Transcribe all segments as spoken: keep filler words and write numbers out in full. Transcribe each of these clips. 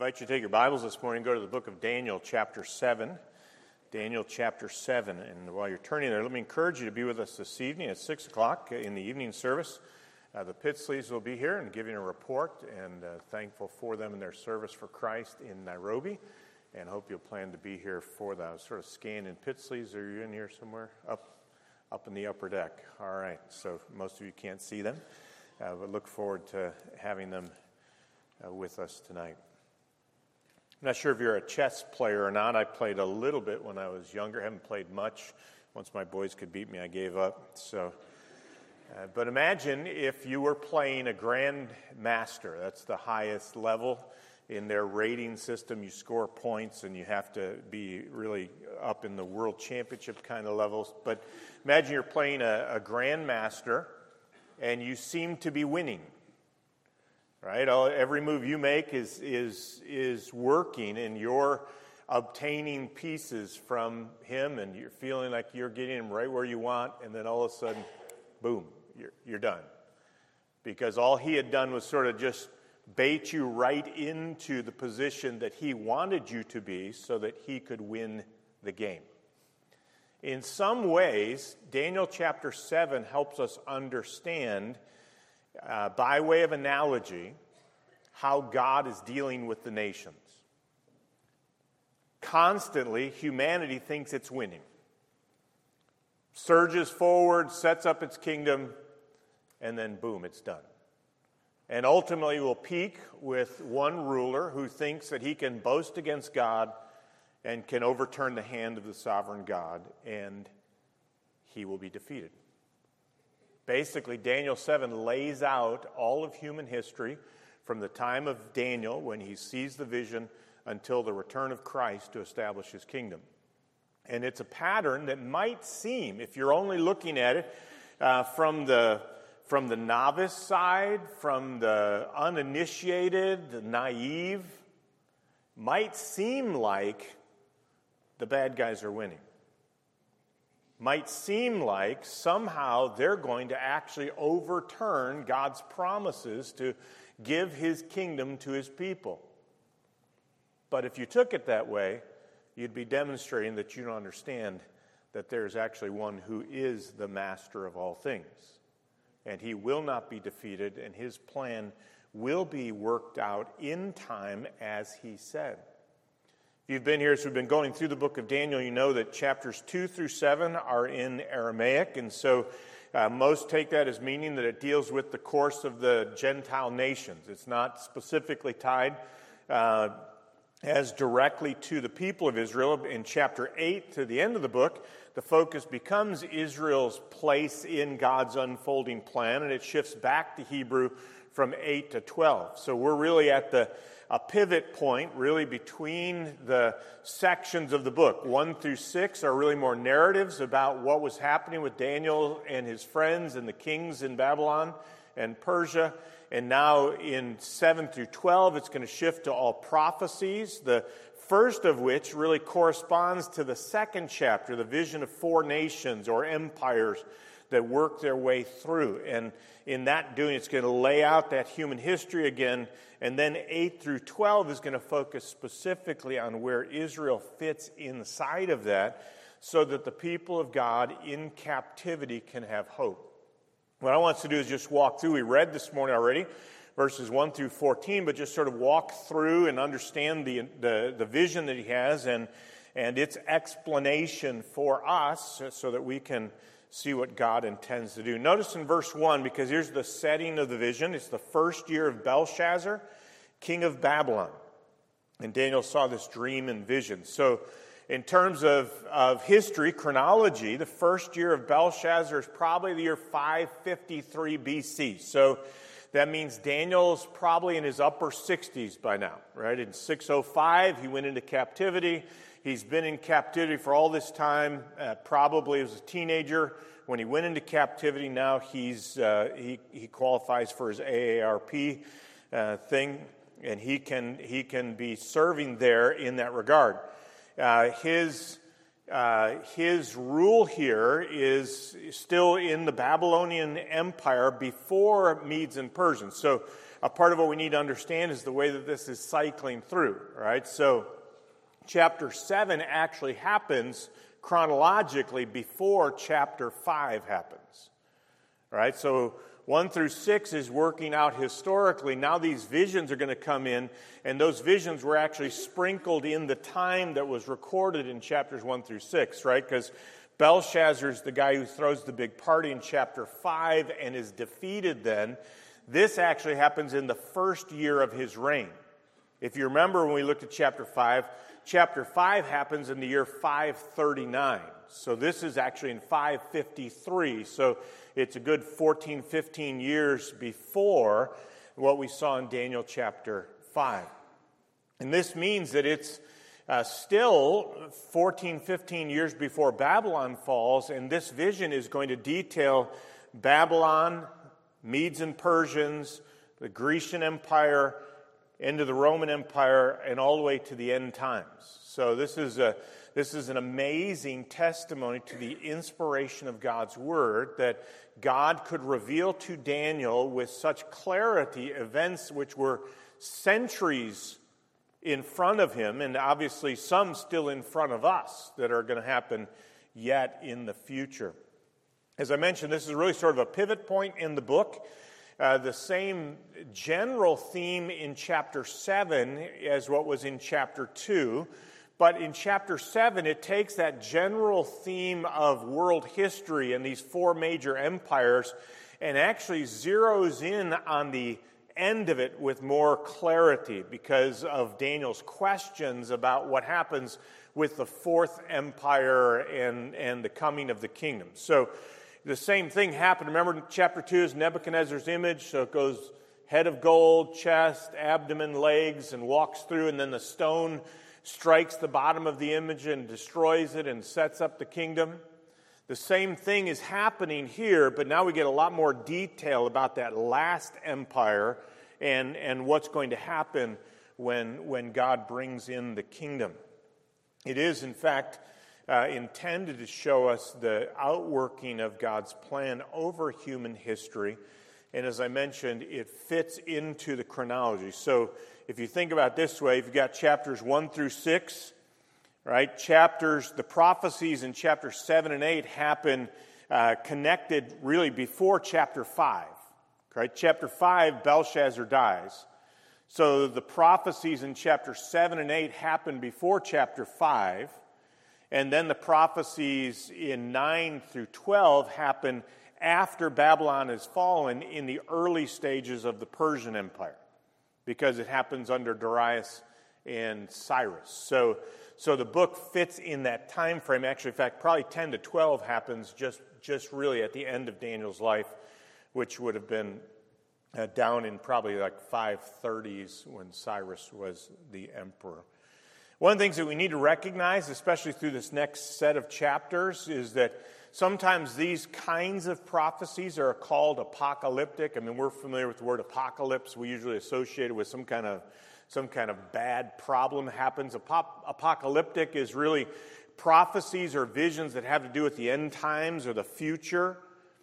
invite you to take your Bibles this morning and go to the book of Daniel, chapter seven. Daniel, chapter seven. And while you're turning there, let me encourage you to be with us this evening at six o'clock in the evening service. Uh, the Pitsleys will be here and giving a report, and uh, thankful for them and their service for Christ in Nairobi. And hope you'll plan to be here for that. I was sort of scanning Pitsleys. Are you in here somewhere? Up, up in the upper deck. All right. So most of you can't see them, uh, but look forward to having them uh, with us tonight. I'm not sure if you're a chess player or not. I played a little bit when I was younger. I haven't played much. Once my boys could beat me, I gave up. So, uh, but imagine if you were playing a Grand Master. That's the highest level in their rating system. You score points, and you have to be really up in the World Championship kind of levels. But imagine you're playing a, a Grand Master, and you seem to be winning. Right, all, every move you make is is is working, and you're obtaining pieces from him, and you're feeling like you're getting him right where you want, and then all of a sudden, boom, you're you're done, because all he had done was sort of just bait you right into the position that he wanted you to be, so that he could win the game. In some ways, Daniel chapter seven helps us understand, Uh, by way of analogy, how God is dealing with the nations. Constantly, humanity thinks it's winning. Surges forward, sets up its kingdom, and then boom, it's done. And ultimately will peak with one ruler who thinks that he can boast against God and can overturn the hand of the sovereign God, and he will be defeated. Basically, Daniel seven lays out all of human history from the time of Daniel, when he sees the vision, until the return of Christ to establish his kingdom. And it's a pattern that might seem, if you're only looking at it uh, from the from the novice side, from the uninitiated, the naive, might seem like the bad guys are winning. Might seem like somehow they're going to actually overturn God's promises to give his kingdom to his people. But if you took it that way, you'd be demonstrating that you don't understand that there's actually one who is the master of all things. And he will not be defeated, and his plan will be worked out in time as he said. If you've been here as we've been going through the book of Daniel, you know that chapters two through seven are in Aramaic, and so uh, most take that as meaning that it deals with the course of the Gentile nations. It's not specifically tied uh, as directly to the people of Israel. In chapter eight, to the end of the book, the focus becomes Israel's place in God's unfolding plan, and it shifts back to Hebrew from eight to twelve. So we're really at the a pivot point, really, between the sections of the book. One through six are really more narratives about what was happening with Daniel and his friends and the kings in Babylon and Persia. And now in seven through twelve, it's going to shift to all prophecies, the first of which really corresponds to the second chapter, the vision of four nations or empires that work their way through. And in that doing, it's going to lay out that human history again. And then eight through twelve is going to focus specifically on where Israel fits inside of that, so that the people of God in captivity can have hope. What I want us to do is just walk through. We read this morning already, verses one through fourteen, but just sort of walk through and understand the the, the vision that he has and, and its explanation for us, so that we can see what God intends to do. Notice in verse one, because here's the setting of the vision. It's the first year of Belshazzar, king of Babylon. And Daniel saw this dream and vision. So in terms of, of history, chronology, the first year of Belshazzar is probably the year five fifty-three B C. So that means Daniel's probably in his upper sixties by now, right? In six oh five, he went into captivity. He's been in captivity for all this time, uh, probably as a teenager. When he went into captivity, now he's uh, he, he qualifies for his A A R P uh, thing, and he can he can be serving there in that regard. Uh, his uh, his rule here is still in the Babylonian Empire before Medes and Persians. So a part of what we need to understand is the way that this is cycling through, right? So chapter seven actually happens chronologically before chapter five happens, right? So one through six is working out historically. Now these visions are going to come in, and those visions were actually sprinkled in the time that was recorded in chapters one through six, right? Because Belshazzar's the guy who throws the big party in chapter five and is defeated then. This actually happens in the first year of his reign. If you remember when we looked at chapter five, chapter five happens in the year five thirty-nine. So this is actually in five fifty-three. So it's a good fourteen, fifteen years before what we saw in Daniel chapter five. And this means that it's uh, still fourteen, fifteen years before Babylon falls, and this vision is going to detail Babylon, Medes and Persians, the Grecian Empire, into the Roman Empire, and all the way to the end times. So this is a This is an amazing testimony to the inspiration of God's Word, that God could reveal to Daniel with such clarity events which were centuries in front of him, and obviously some still in front of us that are going to happen yet in the future. As I mentioned, this is really sort of a pivot point in the book. Uh, the same general theme in chapter seven as what was in chapter two. But in chapter seven, it takes that general theme of world history and these four major empires and actually zeroes in on the end of it with more clarity because of Daniel's questions about what happens with the fourth empire and, and the coming of the kingdom. So the same thing happened. Remember, chapter two is Nebuchadnezzar's image, so it goes head of gold, chest, abdomen, legs, and walks through, and then the stone strikes the bottom of the image and destroys it and sets up the kingdom. The same thing is happening here, but now we get a lot more detail about that last empire and, and what's going to happen when, when God brings in the kingdom. It is, in fact, uh, intended to show us the outworking of God's plan over human history. And as I mentioned, it fits into the chronology. So if you think about it this way, you've got chapters one through six, right? Chapters, the prophecies in chapters seven and eight happen uh, connected really before chapter five, right? Chapter five, Belshazzar dies. So the prophecies in chapter seven and eight happen before chapter five, and then the prophecies in nine through twelve happen after Babylon has fallen in the early stages of the Persian Empire, because it happens under Darius and Cyrus. So, so the book fits in that time frame. Actually, in fact, probably ten to twelve happens just, just really at the end of Daniel's life, which would have been uh, down in probably like five thirties when Cyrus was the emperor. One of the things that we need to recognize, especially through this next set of chapters, is that sometimes these kinds of prophecies are called apocalyptic. I mean, we're familiar with the word apocalypse. We usually associate it with some kind of some kind of bad problem happens. Apop- apocalyptic is really prophecies or visions that have to do with the end times or the future.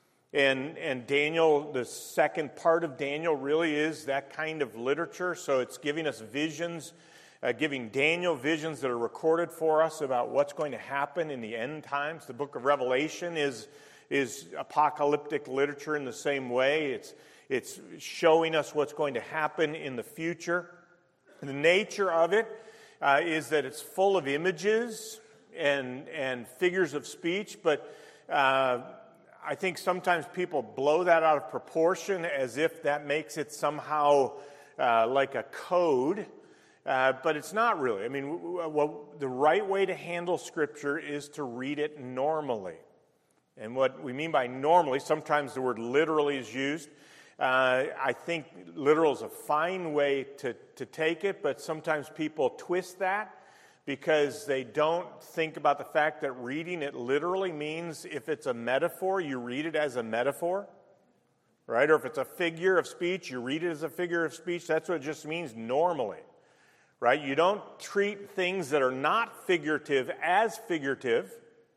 And, and Daniel, the second part of Daniel really is that kind of literature. So it's giving us visions, Uh, giving Daniel visions that are recorded for us about what's going to happen in the end times. The book of Revelation is, is apocalyptic literature in the same way. It's, it's showing us what's going to happen in the future. The nature of it uh, is that it's full of images and, and figures of speech, but uh, I think sometimes people blow that out of proportion as if that makes it somehow uh, like a code. Uh, but it's not really. I mean, w- w- well, the right way to handle Scripture is to read it normally. And what we mean by normally, sometimes the word literally is used. Uh, I think literal is a fine way to, to take it, but sometimes people twist that because they don't think about the fact that reading it literally means if it's a metaphor, you read it as a metaphor, right? Or if it's a figure of speech, you read it as a figure of speech. That's what it just means normally. Right? You don't treat things that are not figurative as figurative,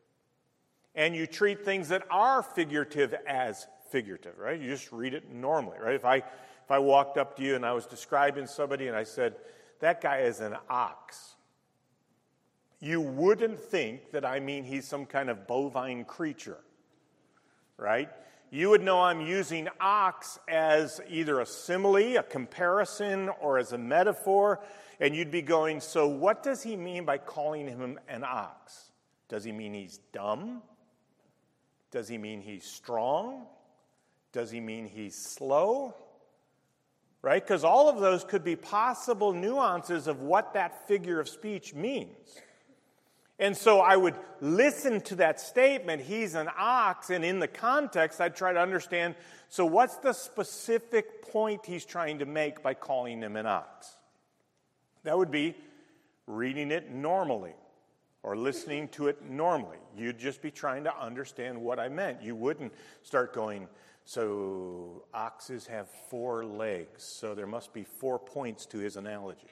and you treat things that are figurative as figurative, right? You just read it normally, right? If I if I walked up to you and I was describing somebody and I said, that guy is an ox, you wouldn't think that I mean he's some kind of bovine creature, right? You would know I'm using ox as either a simile, a comparison, or as a metaphor, and you'd be going, so what does he mean by calling him an ox? Does he mean he's dumb? Does he mean he's strong? Does he mean he's slow? Right? Because all of those could be possible nuances of what that figure of speech means. And so I would listen to that statement, he's an ox, and in the context, I'd try to understand, so what's the specific point he's trying to make by calling him an ox? That would be reading it normally or listening to it normally. You'd just be trying to understand what I meant. You wouldn't start going, so oxes have four legs, so there must be four points to his analogy.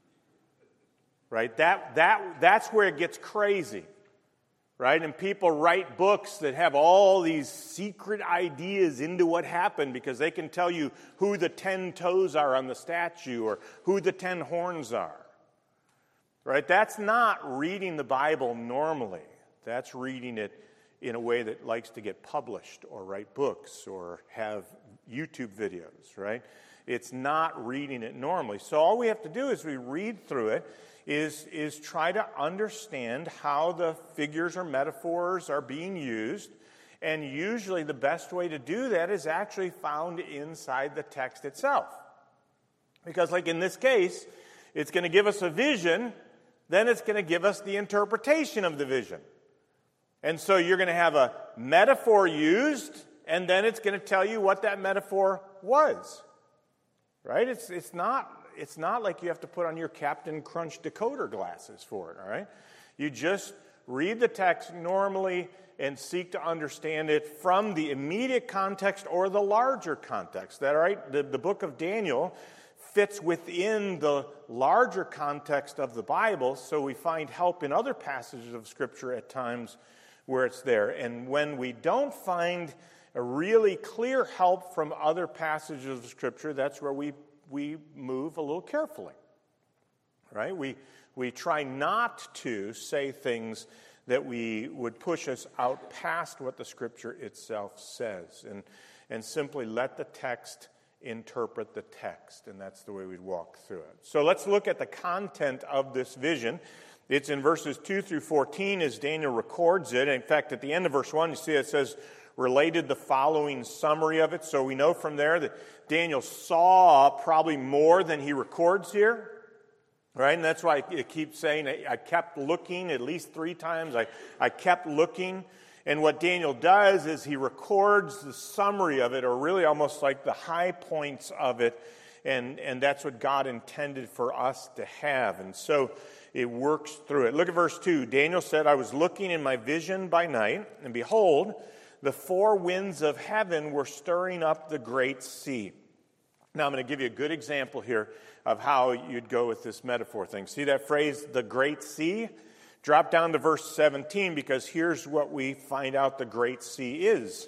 Right? That that that's where it gets crazy. Right? And people write books that have all these secret ideas into what happened because they can tell you who the ten toes are on the statue or who the ten horns are. Right? That's not reading the Bible normally. That's reading it in a way that likes to get published or write books or have YouTube videos, right? It's not reading it normally. So all we have to do is we read through it is, is try to understand how the figures or metaphors are being used. And usually the best way to do that is actually found inside the text itself. Because like in this case, it's going to give us a vision, then it's going to give us the interpretation of the vision. And so you're going to have a metaphor used, and then it's going to tell you what that metaphor was. Right? It's it's not it's not like you have to put on your Captain Crunch decoder glasses for it, all right? You just read the text normally and seek to understand it from the immediate context or the larger context. That right? The, the book of Daniel fits within the larger context of the Bible, so we find help in other passages of Scripture at times where it's there. And when we don't find a really clear help from other passages of Scripture, that's where we, we move a little carefully. Right? We, we try not to say things that we would push us out past what the Scripture itself says, and, and simply let the text interpret the text, and that's the way we'd walk through it. So let's look at the content of this vision. It's in verses two through fourteen as Daniel records it. In fact, at the end of verse one, you see it says, related the following summary of it. So we know from there that Daniel saw probably more than he records here. Right? And that's why it keeps saying, I kept looking at least three times. I, I kept looking. And what Daniel does is he records the summary of it, or really almost like the high points of it. And, and that's what God intended for us to have. And so it works through it. Look at verse two. Daniel said, I was looking in my vision by night, and behold, the four winds of heaven were stirring up the great sea. Now I'm going to give you a good example here of how you'd go with this metaphor thing. See that phrase, the great sea? Drop down to verse seventeen, because here's what we find out the great sea is.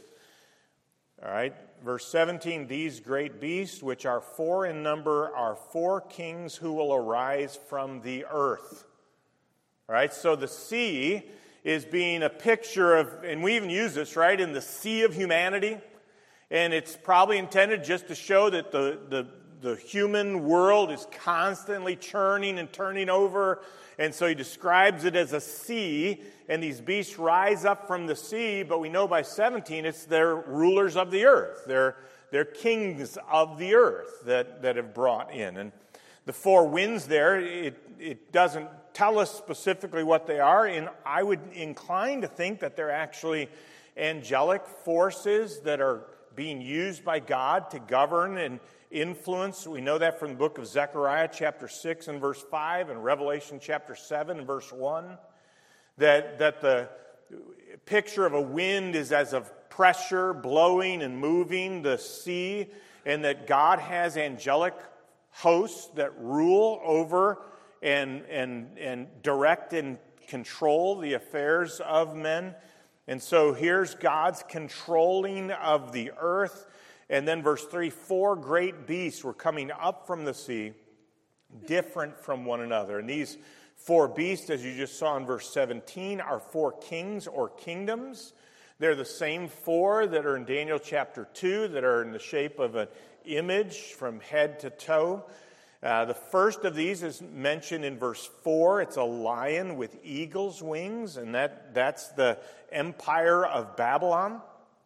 All right, verse seventeen, these great beasts, which are four in number, are four kings who will arise from the earth. All right, so the sea is being a picture of, and we even use this, right, in the sea of humanity. And it's probably intended just to show that the, the, the human world is constantly churning and turning over. And so he describes it as a sea, and these beasts rise up from the sea, but we know by seventeen it's they're rulers of the earth. They're, they're kings of the earth that, that have brought in. And the four winds there, it, it doesn't tell us specifically what they are, and I would incline to think that they're actually angelic forces that are being used by God to govern and influence. We know that from the book of Zechariah chapter six and verse five, and Revelation chapter seven and verse one, that, that the picture of a wind is as of pressure blowing and moving the sea, and that God has angelic hosts that rule over and, and, and direct and control the affairs of men. And so here's God's controlling of the earth. And then verse three, four great beasts were coming up from the sea, different from one another. And these four beasts, as you just saw in verse seventeen, are four kings or kingdoms. They're the same four that are in Daniel chapter two, that are in the shape of an image from head to toe. Uh, the first of these is mentioned in verse four. It's a lion with eagle's wings, and that, that's the empire of Babylon.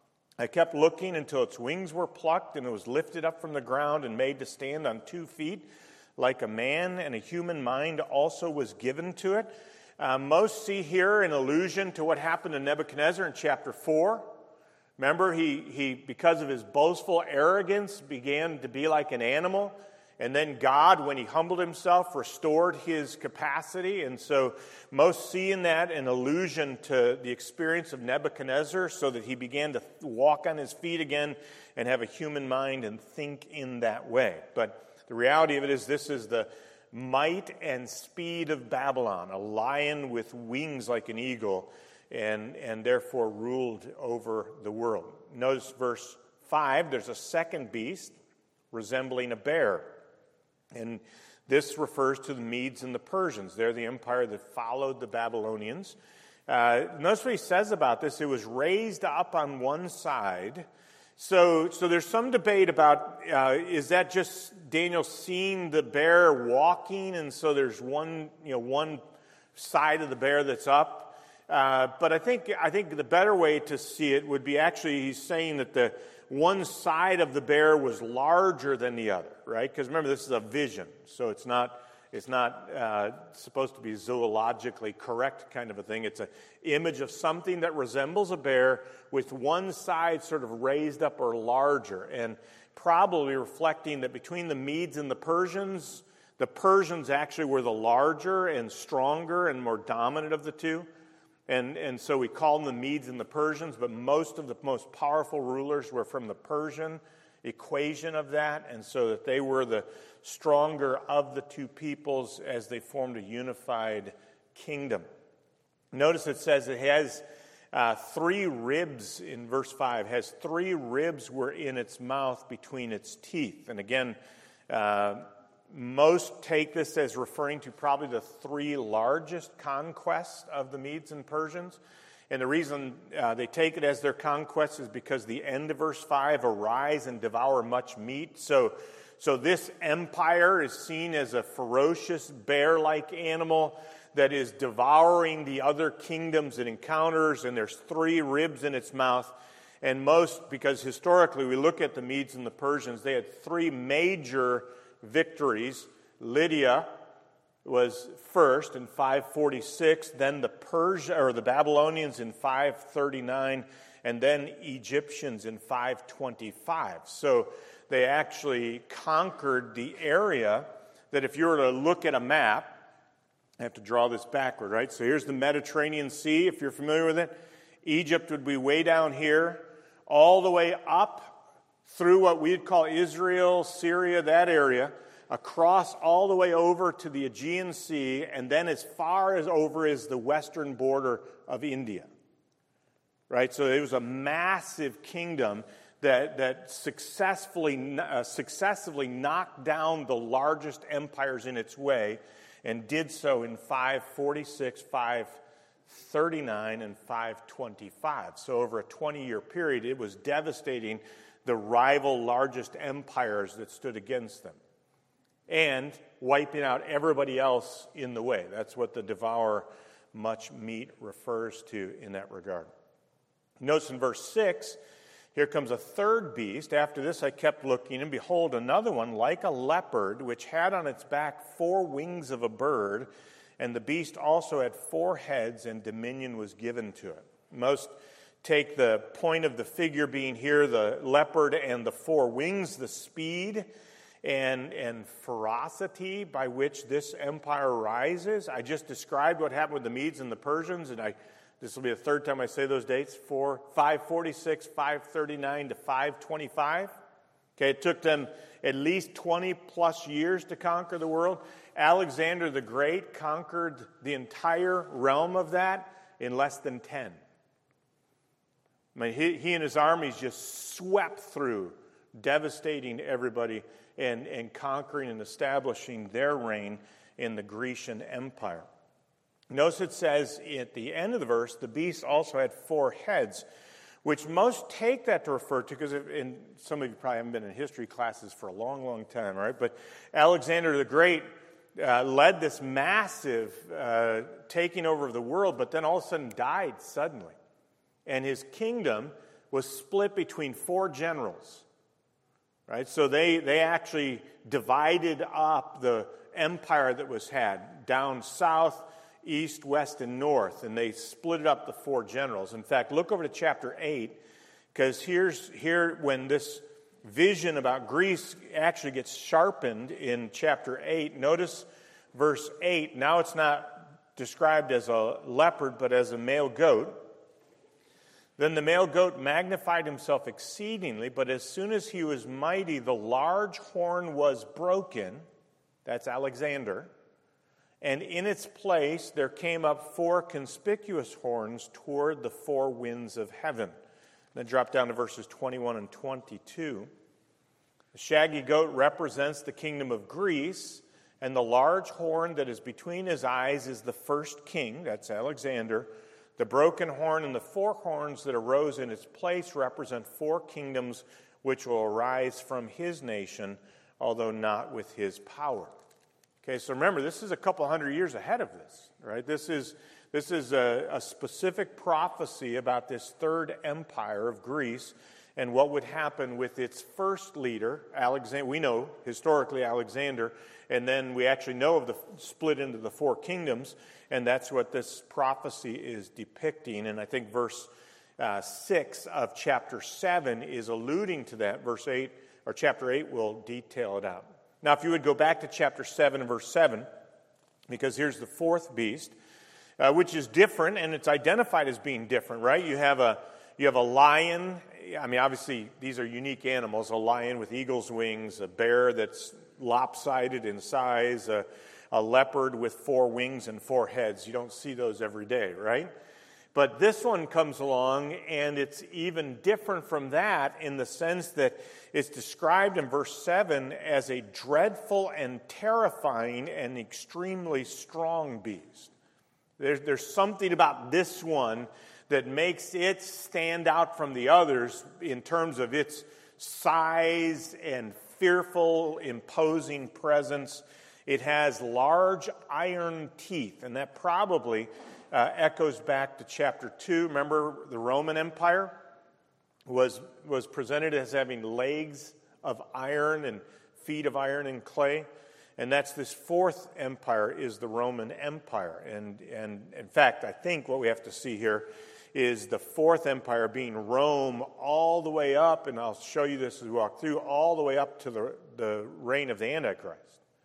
I kept looking until its wings were plucked, and it was lifted up from the ground and made to stand on two feet like a man, and a human mind also was given to it. Uh, most see here an allusion to what happened to Nebuchadnezzar in chapter four. Remember, he, he because of his boastful arrogance, began to be like an animal. And then God, when he humbled himself, restored his capacity. And so most see in that an allusion to the experience of Nebuchadnezzar, so that he began to walk on his feet again and have a human mind and think in that way. But the reality of it is, this is the might and speed of Babylon, a lion with wings like an eagle, and, and therefore ruled over the world. Notice verse five, there's a second beast resembling a bear. And this refers to the Medes and the Persians. They're the empire that followed the Babylonians. Uh, notice what he says about this. It was raised up on one side. So, so there's some debate about, uh, is that just Daniel seeing the bear walking, and so there's one, you know, one side of the bear that's up? Uh, but I think I think the better way to see it would be, actually he's saying that the one side of the bear was larger than the other, right? Because remember, this is a vision, so it's not it's not uh, supposed to be zoologically correct kind of a thing. It's an image of something that resembles a bear with one side sort of raised up or larger, and probably reflecting that between the Medes and the Persians, the Persians actually were the larger and stronger and more dominant of the two. And, and so we call them the Medes and the Persians, but most of the most powerful rulers were from the Persian equation of that, and so that they were the stronger of the two peoples as they formed a unified kingdom. Notice it says it has uh, three ribs in verse five, has three ribs were in its mouth between its teeth. And again, uh, most take this as referring to probably the three largest conquests of the Medes and Persians. And the reason uh, they take it as their conquest is because the end of verse five, arise and devour much meat. So, so this empire is seen as a ferocious bear-like animal that is devouring the other kingdoms it encounters, and there's three ribs in its mouth. And most, because historically we look at the Medes and the Persians, they had three major victories. Lydia was first in five forty-six, then the Persia or the Babylonians in five thirty-nine, and then Egyptians in five twenty-five. So they actually conquered the area that, if you were to look at a map, I have to draw this backward, right? So here's the Mediterranean Sea, if you're familiar with it. Egypt would be way down here, all the way up through what we'd call Israel, Syria, that area, across all the way over to the Aegean Sea, and then as far as over as the western border of India. Right? So it was a massive kingdom that, that successfully, uh, successively knocked down the largest empires in its way, and did so in five forty-six, five thirty-nine, and five twenty-five. So over a twenty-year period, it was devastating the rival largest empires that stood against them, and wiping out everybody else in the way. That's what the devour much meat refers to in that regard. Notice in verse six, here comes a third beast. After this I kept looking, and behold, another one like a leopard, which had on its back four wings of a bird, and the beast also had four heads, and dominion was given to it. Most take the point of the figure being here, the leopard and the four wings, the speed and, and ferocity by which this empire rises. I just described what happened with the Medes and the Persians, and I this will be the third time I say those dates, four, five forty-six, five thirty-nine to five twenty-five. Okay, it took them at least twenty plus years to conquer the world. Alexander the Great conquered the entire realm of that in less than ten. I mean, he, he and his armies just swept through devastating everybody and, and conquering and establishing their reign in the Grecian Empire. Notice it says at the end of the verse, the beast also had four heads, which most take that to refer to, because in, some of you probably haven't been in history classes for a long, long time, right? But Alexander the Great uh, led this massive uh, taking over of the world, but then all of a sudden died suddenly. And his kingdom was split between four generals, right? So they, they actually divided up the empire that was had down south, east, west, and north, and they split it up the four generals. In fact, look over to chapter eight, because here's here when this vision about Greece actually gets sharpened in chapter eight. Notice verse eight. Now it's not described as a leopard, but as a male goat. Then the male goat magnified himself exceedingly, but as soon as he was mighty, the large horn was broken. That's Alexander. And in its place there came up four conspicuous horns toward the four winds of heaven. Then drop down to verses twenty-one and twenty-two. The shaggy goat represents the kingdom of Greece, and the large horn that is between his eyes is the first king, that's Alexander. The broken horn and the four horns that arose in its place represent four kingdoms which will arise from his nation, although not with his power. Okay, so remember, this is a couple hundred years ahead of this, right? This is this is a, a specific prophecy about this third empire of Greece and what would happen with its first leader, Alexander. We know historically Alexander, and then we actually know of the split into the four kingdoms, and that's what this prophecy is depicting. And I think verse uh, six of chapter seven is alluding to that. Verse eight or chapter eight will detail it out. Now, if you would go back to chapter seven and verse seven, because here's the fourth beast, uh, which is different, and it's identified as being different, right? You have a you have a lion. I mean, obviously, these are unique animals. A lion with eagle's wings, a bear that's lopsided in size, a, a leopard with four wings and four heads. You don't see those every day, right? But this one comes along, and it's even different from that in the sense that it's described in verse seven as a dreadful and terrifying and extremely strong beast. There's, there's something about this one that makes it stand out from the others in terms of its size and fearful, imposing presence. It has large iron teeth, and that probably uh, echoes back to chapter two. Remember, the Roman Empire was, was presented as having legs of iron and feet of iron and clay. And that's this fourth empire is the Roman Empire. And, and in fact, I think what we have to see here is the fourth empire being Rome all the way up, and I'll show you this as we walk through, all the way up to the, the reign of the Antichrist.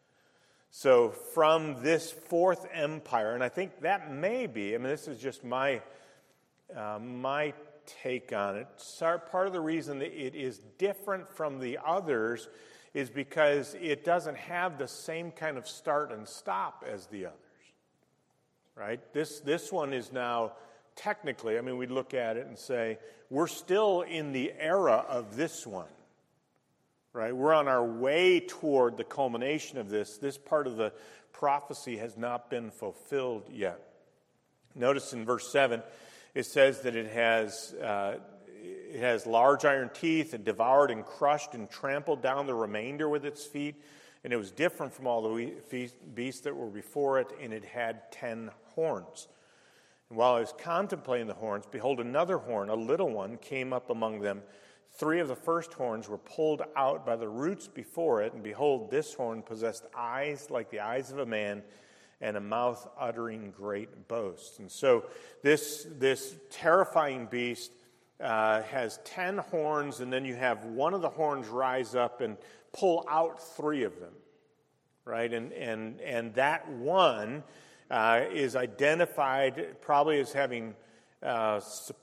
So from this fourth empire, and I think that may be, I mean, this is just my, uh, my take on it. So part of the reason that it is different from the others is because it doesn't have the same kind of start and stop as the others, right? This, this one is now technically, I mean, we'd look at it and say, we're still in the era of this one, right? We're on our way toward the culmination of this. This part of the prophecy has not been fulfilled yet. Notice in verse seven, it says that it has uh, it has large iron teeth and devoured and crushed and trampled down the remainder with its feet. And it was different from all the beasts that were before it, and it had ten horns. And while I was contemplating the horns, behold, another horn, a little one, came up among them. Three of the first horns were pulled out by the roots before it, and behold, this horn possessed eyes like the eyes of a man, and a mouth uttering great boasts. And so this, this terrifying beast uh, has ten horns, and then you have one of the horns rise up and pull out three of them, right? And, and, and that one uh, is identified probably as having uh,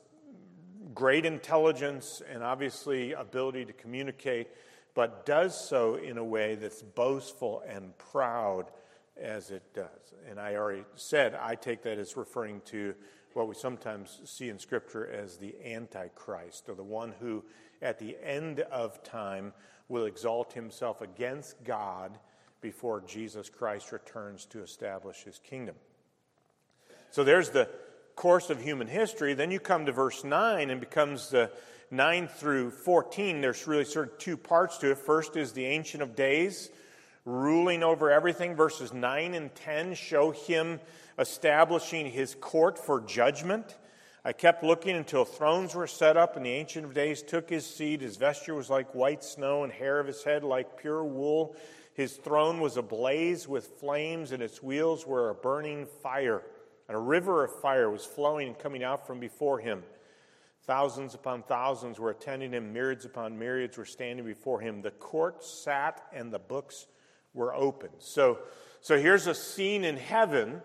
great intelligence and obviously ability to communicate, but does so in a way that's boastful and proud as it does. And I already said, I take that as referring to what we sometimes see in Scripture as the Antichrist, or the one who at the end of time, will exalt himself against God before Jesus Christ returns to establish his kingdom. So there's the course of human history. Then you come to verse nine, and becomes the nine through fourteen. There's really sort of two parts to it. First is the Ancient of Days, ruling over everything. Verses nine and ten show him establishing his court for judgment. I kept looking until thrones were set up, and the Ancient of Days took his seat. His vesture was like white snow, and hair of his head like pure wool. His throne was ablaze with flames, and its wheels were a burning fire. And a river of fire was flowing and coming out from before him. Thousands upon thousands were attending him. Myriads upon myriads were standing before him. The court sat, and the books were opened. So, so here's a scene in heaven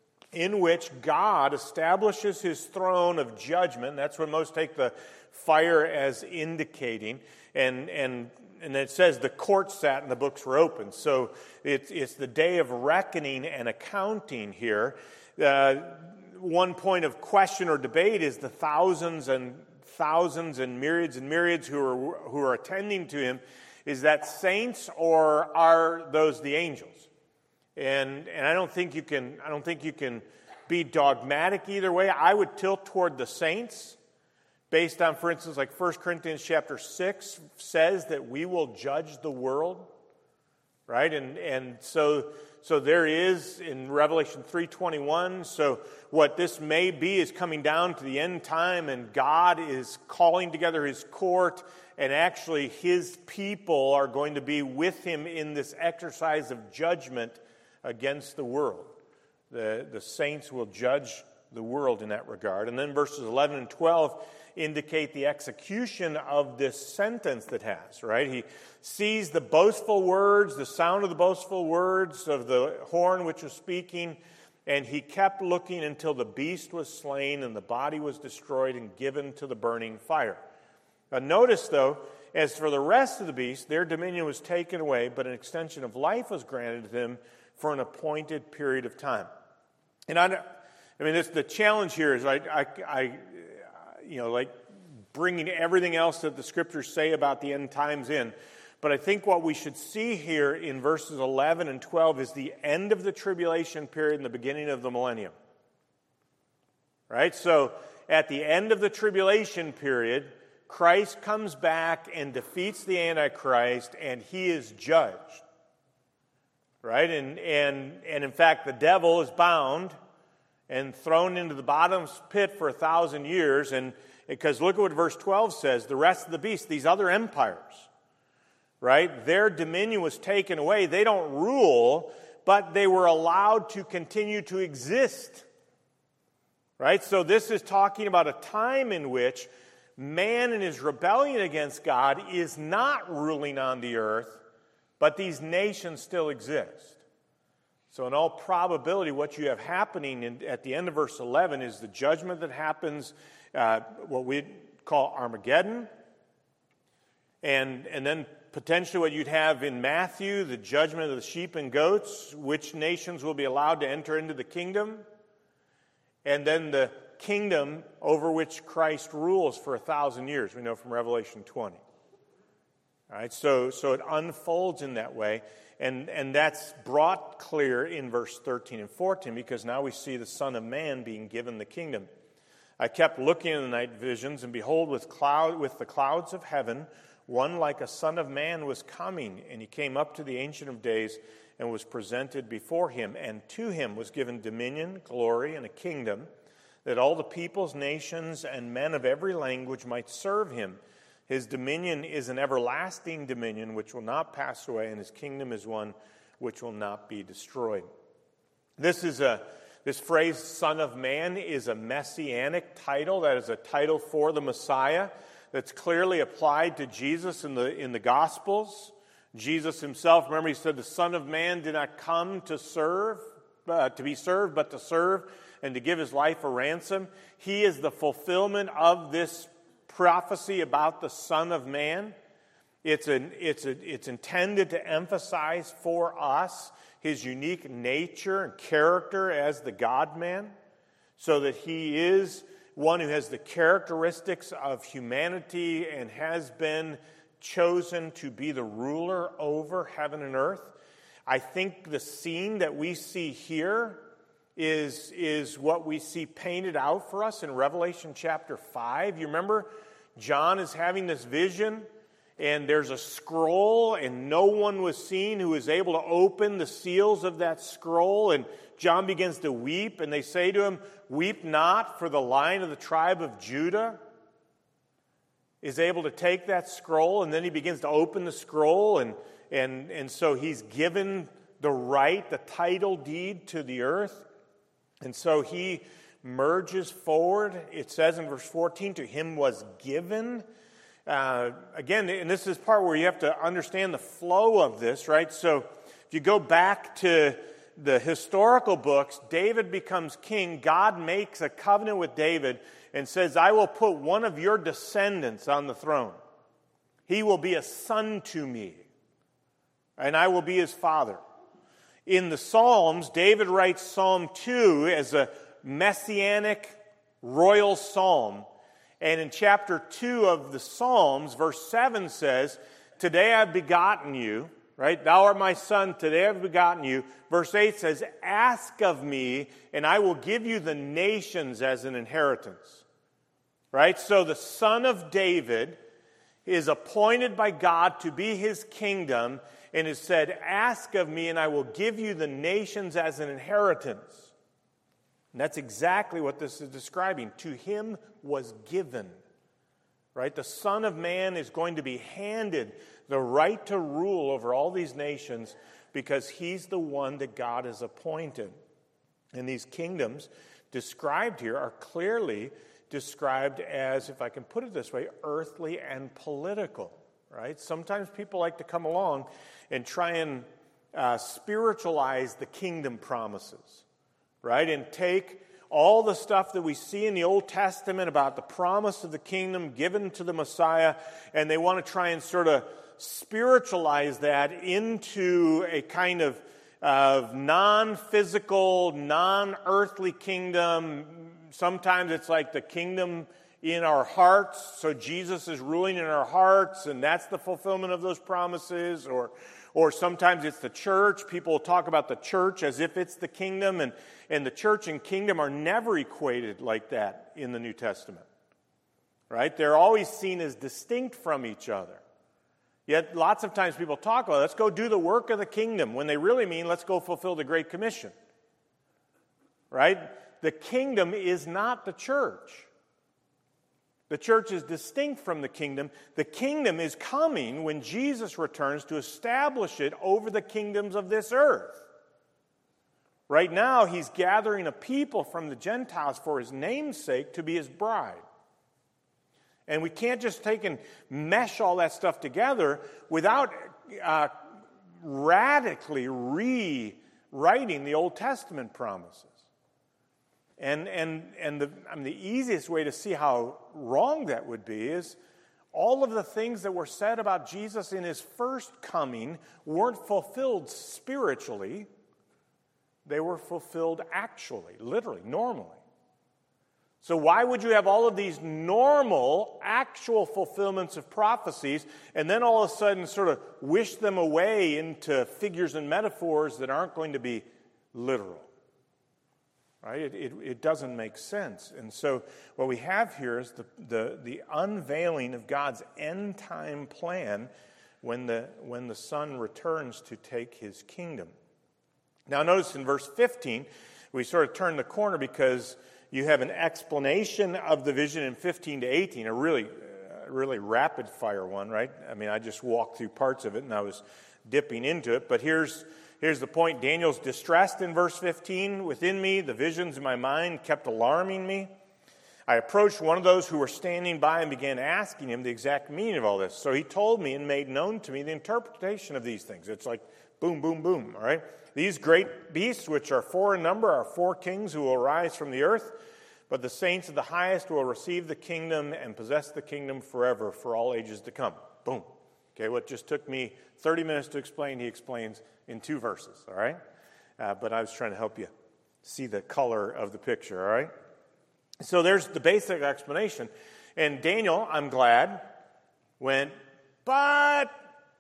in which God establishes his throne of judgment. That's what most take the fire as indicating. And, and, and it says the court sat and the books were opened. So it's, it's the day of reckoning and accounting here. Uh, one point of question or debate is the thousands and thousands and myriads and myriads who are, who are attending to him. Is that saints, or are those the angels? And and I don't think you can I don't think you can be dogmatic either way. I would tilt toward the saints, based on, for instance, like First Corinthians chapter six says that we will judge the world, right? And and so so there is in Revelation three twenty-one. So what this may be is coming down to the end time, and God is calling together his court, and actually his people are going to be with him in this exercise of judgment against the world. The, the saints will judge the world in that regard. And then verses eleven and twelve indicate the execution of this sentence that has, right? He sees the boastful words, the sound of the boastful words of the horn which was speaking, and he kept looking until the beast was slain and the body was destroyed and given to the burning fire. Now notice, though, as for the rest of the beasts, their dominion was taken away, but an extension of life was granted to them for an appointed period of time. And I, I mean, this, the challenge here is, I, I, I, you know, like bringing everything else that the Scriptures say about the end times in. But I think what we should see here in verses eleven and twelve is the end of the tribulation period and the beginning of the millennium. Right? So, at the end of the tribulation period, Christ comes back and defeats the Antichrist, and he is judged. Right? And, and, and in fact, the devil is bound and thrown into the bottomless pit for a thousand years. And because look at what verse twelve says, the rest of the beasts, these other empires, right? Their dominion was taken away. They don't rule, but they were allowed to continue to exist. Right? So this is talking about a time in which man in his rebellion against God is not ruling on the earth, but these nations still exist. So in all probability, what you have happening in, at the end of verse eleven is the judgment that happens, uh, what we call Armageddon, and, and then potentially what you'd have in Matthew, the judgment of the sheep and goats, which nations will be allowed to enter into the kingdom, and then the kingdom over which Christ rules for a thousand years, we know from Revelation twenty. All right, so, so it unfolds in that way, and, and that's brought clear in verse thirteen and fourteen, because now we see the Son of Man being given the kingdom. I kept looking in the night visions, and behold, with cloud with the clouds of heaven, one like a Son of Man was coming, and he came up to the Ancient of Days and was presented before him, and to him was given dominion, glory, and a kingdom, that all the peoples, nations, and men of every language might serve him. His dominion is an everlasting dominion which will not pass away, and his kingdom is one which will not be destroyed. This is a this phrase, Son of Man, is a messianic title. That is a title for the Messiah that's clearly applied to Jesus in the in the Gospels. Jesus himself, remember, he said, the Son of Man did not come to serve, uh, to be served, but to serve and to give his life a ransom. He is the fulfillment of this prophecy about the Son of Man. It's, an, it's, a, it's intended to emphasize for us his unique nature and character as the God-man, so that he is one who has the characteristics of humanity and has been chosen to be the ruler over heaven and earth. I think the scene that we see here is, is what we see painted out for us in Revelation chapter five. You remember, John is having this vision, and there's a scroll, and no one was seen who was able to open the seals of that scroll. And John begins to weep, and they say to him, "Weep not, for the Lion of the tribe of Judah is able to take that scroll." And then he begins to open the scroll, and, and, and so he's given the right, the title deed to the earth. And so he merges forward. It says in verse fourteen, to him was given. Uh, again, and this is part where you have to understand the flow of this, right? So if you go back to the historical books, David becomes king. God makes a covenant with David and says, "I will put one of your descendants on the throne. He will be a son to me, and I will be his father." In the Psalms, David writes Psalm two as a messianic royal psalm. And in chapter two of the Psalms, verse seven says, "Today I've begotten you," right? "Thou art my son, today I've begotten you." Verse eight says, "Ask of me, and I will give you the nations as an inheritance." Right? So the son of David is appointed by God to be his kingdom, and has said, "Ask of me, and I will give you the nations as an inheritance." And that's exactly what this is describing. To him was given. Right? The Son of Man is going to be handed the right to rule over all these nations because he's the one that God has appointed. And these kingdoms described here are clearly described as, if I can put it this way, earthly and political. Right? Sometimes people like to come along and try and uh, spiritualize the kingdom promises. Right? And take all the stuff that we see in the Old Testament about the promise of the kingdom given to the Messiah, and they want to try and sort of spiritualize that into a kind of, of non-physical, non-earthly kingdom. Sometimes it's like the kingdom in our hearts, so Jesus is ruling in our hearts, and that's the fulfillment of those promises. Or Or sometimes it's the church. People will talk about the church as if it's the kingdom, and, and the church and kingdom are never equated like that in the New Testament. Right? They're always seen as distinct from each other. Yet lots of times people talk about, let's go do the work of the kingdom, when they really mean, let's go fulfill the Great Commission. Right? The kingdom is not the church. The church is distinct from the kingdom. The kingdom is coming when Jesus returns to establish it over the kingdoms of this earth. Right now, he's gathering a people from the Gentiles for his name's sake to be his bride. And we can't just take and mesh all that stuff together without uh, radically rewriting the Old Testament promises. And and and the I mean, the easiest way to see how wrong that would be is all of the things that were said about Jesus in his first coming weren't fulfilled spiritually. They were fulfilled actually, literally, normally. So why would you have all of these normal, actual fulfillments of prophecies and then all of a sudden sort of wish them away into figures and metaphors that aren't going to be literal? Right? It, it, it doesn't make sense. And so what we have here is the, the, the unveiling of God's end-time plan when the, when the Son returns to take his kingdom. Now notice in verse fifteen, we sort of turn the corner because you have an explanation of the vision in fifteen to eighteen, a really, uh, really rapid-fire one, right? I mean, I just walked through parts of it and I was dipping into it, but here's Here's the point. Daniel's distressed in verse fifteen. "Within me, the visions in my mind kept alarming me. I approached one of those who were standing by and began asking him the exact meaning of all this. So he told me and made known to me the interpretation of these things." It's like boom, boom, boom, all right? "These great beasts, which are four in number, are four kings who will arise from the earth. But the saints of the highest will receive the kingdom and possess the kingdom forever for all ages to come." Boom. Okay, what just took me thirty minutes to explain, he explains in two verses, all right? Uh, but I was trying to help you see the color of the picture, all right? So there's the basic explanation. And Daniel, I'm glad, went, but,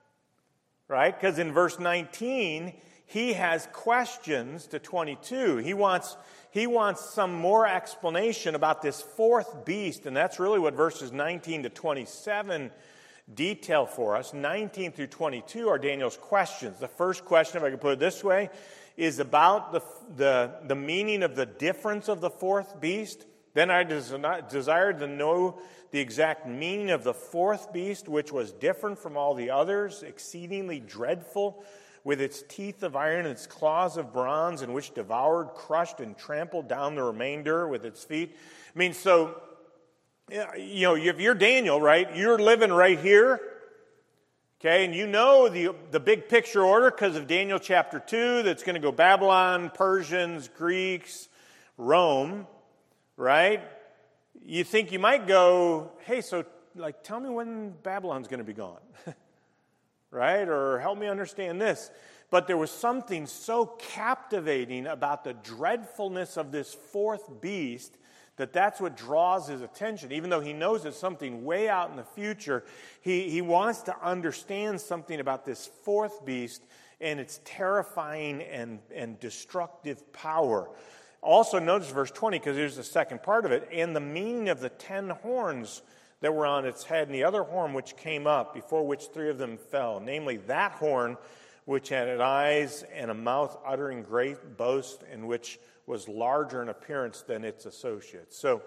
right? Because in verse nineteen, he has questions to twenty-two. He wants, he wants some more explanation about this fourth beast, and that's really what verses nineteen to twenty-seven detail for us. nineteen through twenty-two are Daniel's questions. The first question, if I could put it this way, is about the, the, the meaning of the difference of the fourth beast. Then I desired to know the exact meaning of the fourth beast, which was different from all the others, exceedingly dreadful, with its teeth of iron and its claws of bronze, and which devoured, crushed, and trampled down the remainder with its feet. I mean, so, you know, if you're Daniel, right, you're living right here, okay, and you know the, the big picture order because of Daniel chapter two, that's going to go Babylon, Persians, Greeks, Rome, right? You think you might go, hey, so, like, tell me when Babylon's going to be gone, right? Or help me understand this. But there was something so captivating about the dreadfulness of this fourth beast that that's what draws his attention. Even though he knows it's something way out in the future, he, he wants to understand something about this fourth beast and its terrifying and, and destructive power. Also notice verse twenty, because here's the second part of it, and the meaning of the ten horns that were on its head, and the other horn which came up, before which three of them fell, namely that horn which had eyes and a mouth uttering great boast, and which was larger in appearance than its associates. So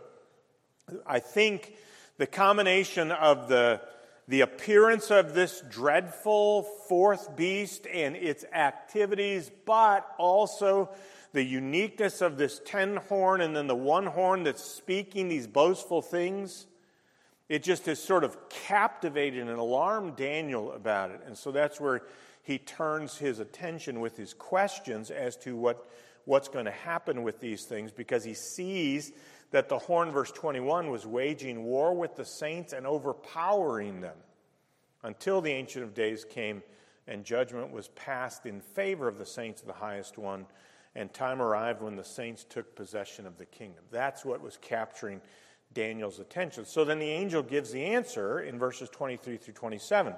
I think the combination of the, the appearance of this dreadful fourth beast and its activities, but also the uniqueness of this ten horn and then the one horn that's speaking these boastful things, it just has sort of captivated and alarmed Daniel about it. And so that's where he turns his attention with his questions as to what, what's going to happen with these things, because he sees that the horn, verse twenty-one, was waging war with the saints and overpowering them until the Ancient of Days came and judgment was passed in favor of the saints of the highest one, and time arrived when the saints took possession of the kingdom. That's what was capturing Daniel's attention. So then the angel gives the answer in verses twenty-three through twenty-seven.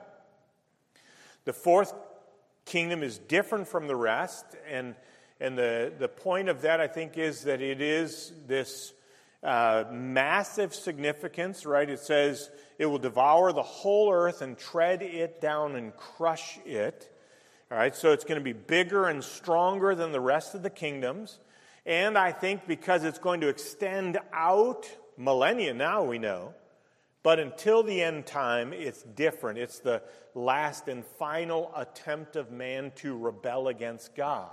The fourth kingdom is different from the rest, and, and the, the point of that, I think, is that it is this uh, massive significance, right? It says it will devour the whole earth and tread it down and crush it. All right, so it's going to be bigger and stronger than the rest of the kingdoms. And I think because it's going to extend out millennia now, we know. But until the end time, it's different. It's the last and final attempt of man to rebel against God.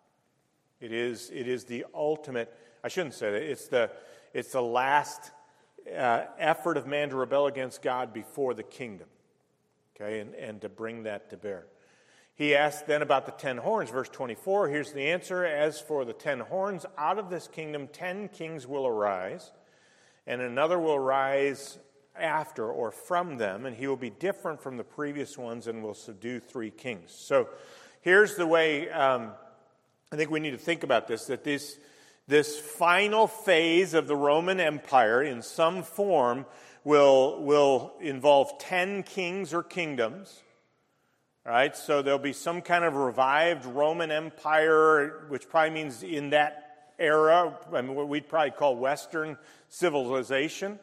It is, it is the ultimate, I shouldn't say that, it's the, it's the last uh, effort of man to rebel against God before the kingdom. Okay, and, and to bring that to bear. He asked then about the ten horns, verse twenty-four. Here's the answer. As for the ten horns, out of this kingdom ten kings will arise, and another will rise after or from them, and he will be different from the previous ones and will subdue three kings. So here's the way um, I think we need to think about this, that this, this final phase of the Roman Empire in some form will, will involve ten kings or kingdoms. All right, so there'll be some kind of revived Roman Empire, which probably means in that era, I mean, what we'd probably call Western civilization.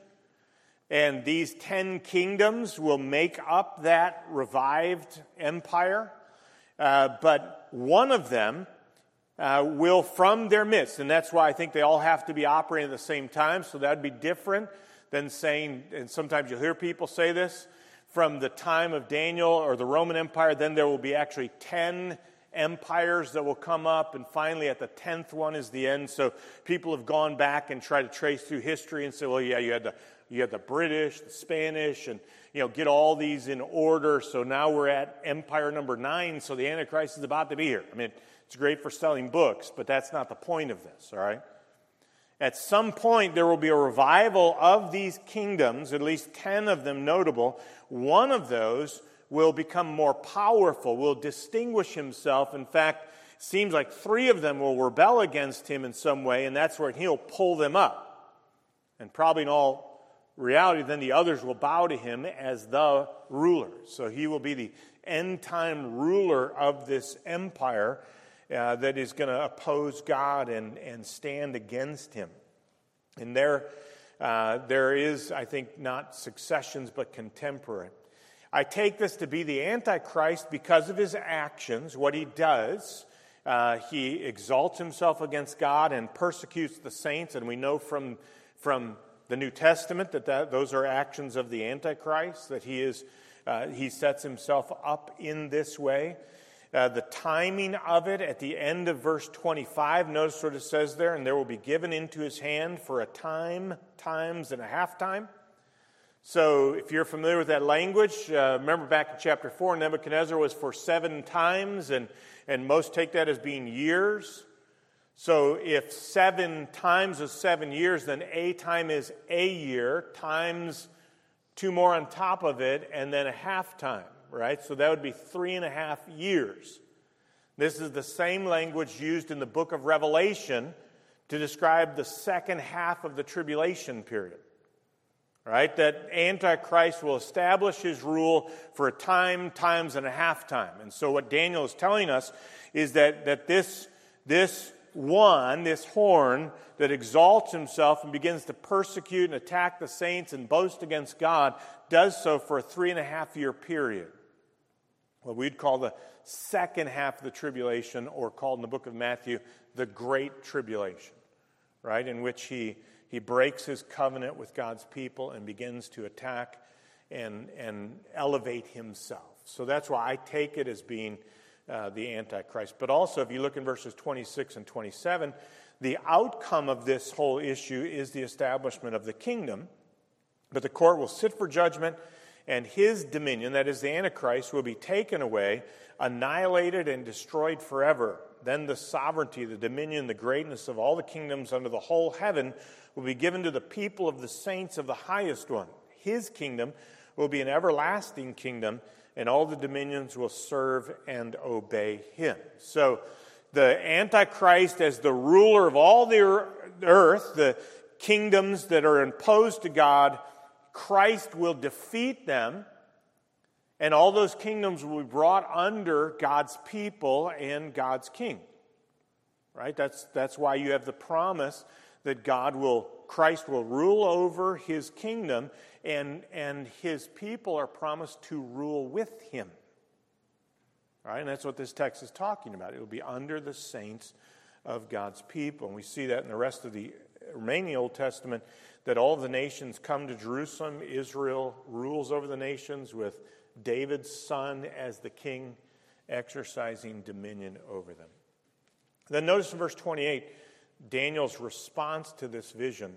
And these ten kingdoms will make up that revived empire. Uh, but one of them uh, will from their midst, and that's why I think they all have to be operating at the same time, so that would be different than saying, and sometimes you'll hear people say this, from the time of Daniel or the Roman Empire, then there will be actually ten empires that will come up, and finally at the tenth one is the end. So people have gone back and tried to trace through history and say, well, yeah, you had the you had the British, the Spanish, and you know, get all these in order. So now we're at empire number nine, so the Antichrist is about to be here. I mean, it's great for selling books, but that's not the point of this, all right? At some point, there will be a revival of these kingdoms, at least ten of them notable. One of those will become more powerful, will distinguish himself. In fact, it seems like three of them will rebel against him in some way, and that's where he'll pull them up. And probably in all reality, then the others will bow to him as the ruler. So he will be the end-time ruler of this empire uh, that is going to oppose God and, and stand against him. And there, uh, there is, I think, not successions, but contemporary. I take this to be the Antichrist because of his actions, what he does. Uh, he exalts himself against God and persecutes the saints, and we know from, from the New Testament that, that those are actions of the Antichrist, that he is uh, he sets himself up in this way. Uh, the timing of it at the end of verse twenty-five, notice what it says there, and there will be given into his hand for a time, times, and a half time. So if you're familiar with that language, uh, remember back in chapter four, Nebuchadnezzar was for seven times, and, and most take that as being years. So if seven times is seven years, then a time is a year, times two more on top of it, and then a half time, right? So that would be three and a half years. This is the same language used in the book of Revelation to describe the second half of the tribulation period. Right, that Antichrist will establish his rule for a time, times, and a half time. And so what Daniel is telling us is that, that this, this one, this horn that exalts himself and begins to persecute and attack the saints and boast against God, does so for a three and a half year period. What we'd call the second half of the tribulation, or called in the book of Matthew, the Great Tribulation, right, in which he... He breaks his covenant with God's people and begins to attack and, and elevate himself. So that's why I take it as being uh, the Antichrist. But also, if you look in verses twenty-six and twenty-seven, the outcome of this whole issue is the establishment of the kingdom. But the court will sit for judgment, and his dominion, that is the Antichrist, will be taken away, annihilated, and destroyed forever. Then the sovereignty, the dominion, the greatness of all the kingdoms under the whole heaven will be given to the people of the saints of the highest one. His kingdom will be an everlasting kingdom, and all the dominions will serve and obey him. So the Antichrist, as the ruler of all the earth, the kingdoms that are imposed to God, Christ will defeat them, and all those kingdoms will be brought under God's people and God's king. Right? That's, that's why you have the promise that God will, Christ will rule over his kingdom, and, and his people are promised to rule with him. Right? And that's what this text is talking about. It will be under the saints of God's people. And we see that in the rest of the remaining Old Testament, that all of the nations come to Jerusalem. Israel rules over the nations with David's son as the king, exercising dominion over them. Then notice in verse twenty-eight, Daniel's response to this vision.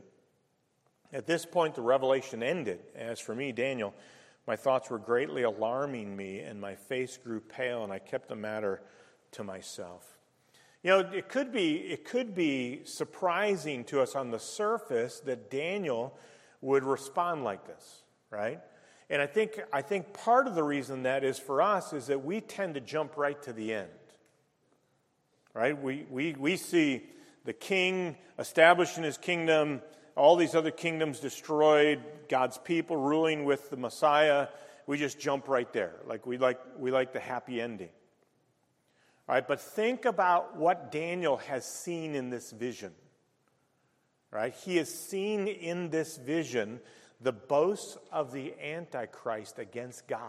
At this point, the revelation ended. As for me, Daniel, my thoughts were greatly alarming me, and my face grew pale, and I kept the matter to myself. You know, it could be, it could be surprising to us on the surface that Daniel would respond like this, right? And I think, I think part of the reason that is for us is that we tend to jump right to the end, right? We, we, we see the king establishing his kingdom, all these other kingdoms destroyed, God's people ruling with the Messiah. We just jump right there. Like we like we like the happy ending. All right, but think about what Daniel has seen in this vision. Right? He has seen in this vision the boasts of the Antichrist against God.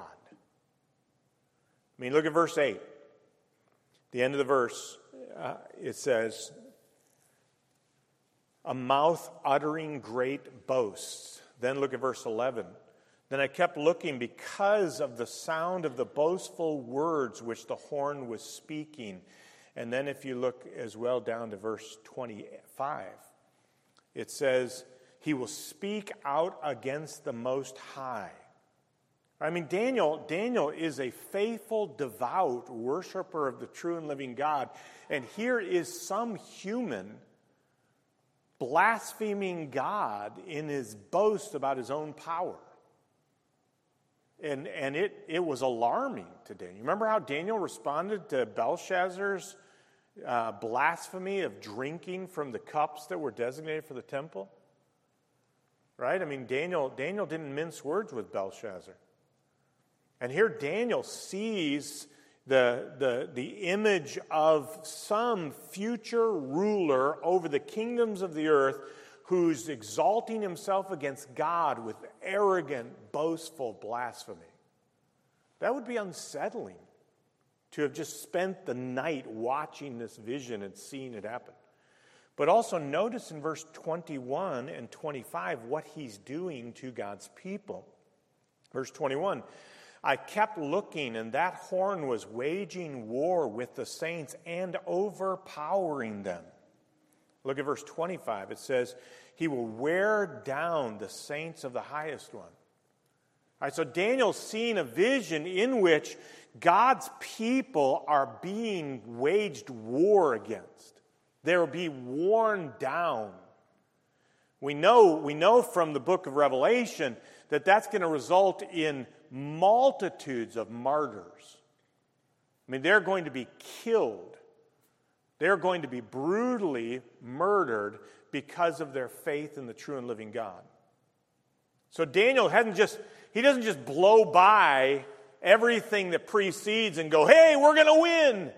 I mean, look at verse eight. The end of the verse, uh, it says, a mouth uttering great boasts. Then look at verse eleven. Then I kept looking because of the sound of the boastful words which the horn was speaking. And then if you look as well down to verse twenty-five, it says, he will speak out against the Most High. I mean, Daniel, Daniel is a faithful, devout worshiper of the true and living God. And here is some human blaspheming God in his boast about his own power. And, and it, it was alarming to Daniel. Remember how Daniel responded to Belshazzar's uh, blasphemy of drinking from the cups that were designated for the temple? Right? I mean, Daniel, Daniel didn't mince words with Belshazzar. And here Daniel sees the, the, the image of some future ruler over the kingdoms of the earth who's exalting himself against God with arrogant, boastful blasphemy. That would be unsettling to have just spent the night watching this vision and seeing it happen. But also notice in verse twenty-one and twenty-five what he's doing to God's people. Verse twenty-one, I kept looking, and that horn was waging war with the saints and overpowering them. Look at verse twenty-five. It says, he will wear down the saints of the highest one. All right, so Daniel's seeing a vision in which God's people are being waged war against. They will be worn down. We know, we know from the book of Revelation that that's going to result in multitudes of martyrs. I mean, they're going to be killed. They're going to be brutally murdered because of their faith in the true and living God. So Daniel hadn't just, he doesn't just blow by everything that precedes and go, hey, we're going to win.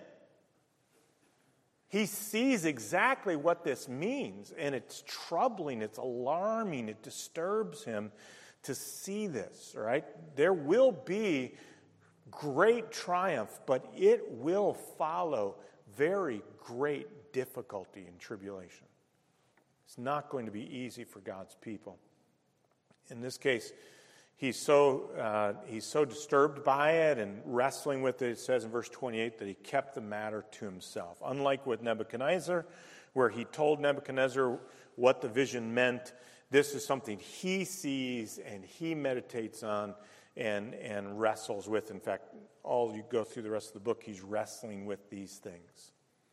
He sees exactly what this means, and it's troubling, it's alarming, it disturbs him to see this, right? There will be great triumph, but it will follow very great difficulty and tribulation. It's not going to be easy for God's people. In this case, he's so uh, he's so disturbed by it and wrestling with it, it says in verse twenty-eight that he kept the matter to himself. Unlike with Nebuchadnezzar, where he told Nebuchadnezzar what the vision meant, this is something he sees and he meditates on and, and wrestles with. In fact, all you go through the rest of the book, he's wrestling with these things.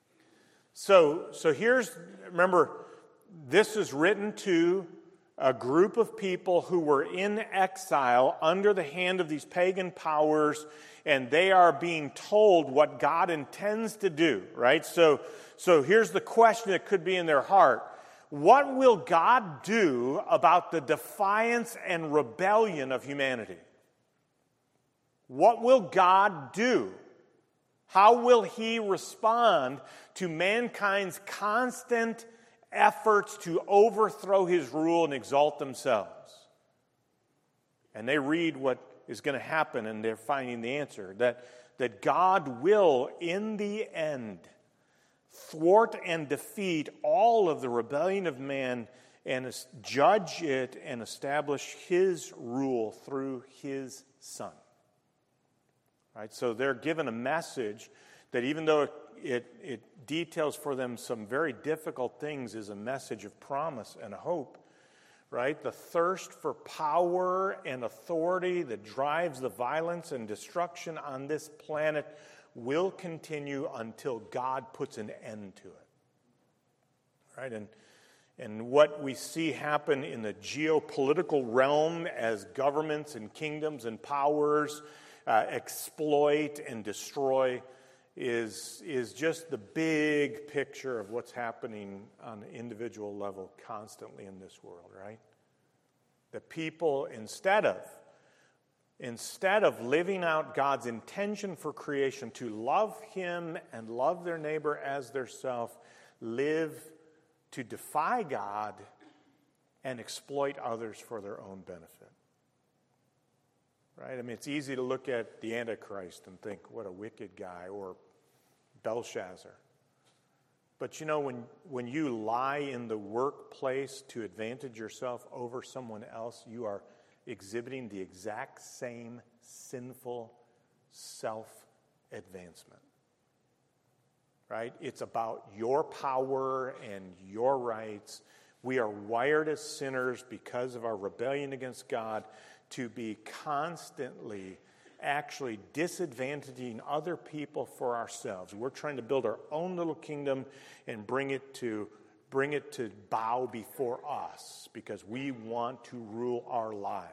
So, so here's, remember, this is written to a group of people who were in exile under the hand of these pagan powers, and they are being told what God intends to do, right? So, so here's the question that could be in their heart. What will God do about the defiance and rebellion of humanity? What will God do? How will he respond to mankind's constant efforts to overthrow his rule and exalt themselves? And they read what is going to happen, and they're finding the answer, that, that God will, in the end, thwart and defeat all of the rebellion of man and judge it and establish his rule through his Son. Right? So they're given a message that even though it, it, it details for them some very difficult things, is a message of promise and hope. Right? The thirst for power and authority that drives the violence and destruction on this planet will continue until God puts an end to it. Right? And, and what we see happen in the geopolitical realm as governments and kingdoms and powers uh, exploit and destroy is, is just the big picture of what's happening on an individual level constantly in this world, right? The people, instead of Instead of living out God's intention for creation to love him and love their neighbor as their self, live to defy God and exploit others for their own benefit. Right? I mean, it's easy to look at the Antichrist and think, what a wicked guy, or Belshazzar. But you know, when, when you lie in the workplace to advantage yourself over someone else, you are exhibiting the exact same sinful self-advancement. Right? It's about your power and your rights. We are wired as sinners because of our rebellion against God to be constantly actually disadvantaging other people for ourselves. We're trying to build our own little kingdom and bring it to bring it to bow before us because we want to rule our lives.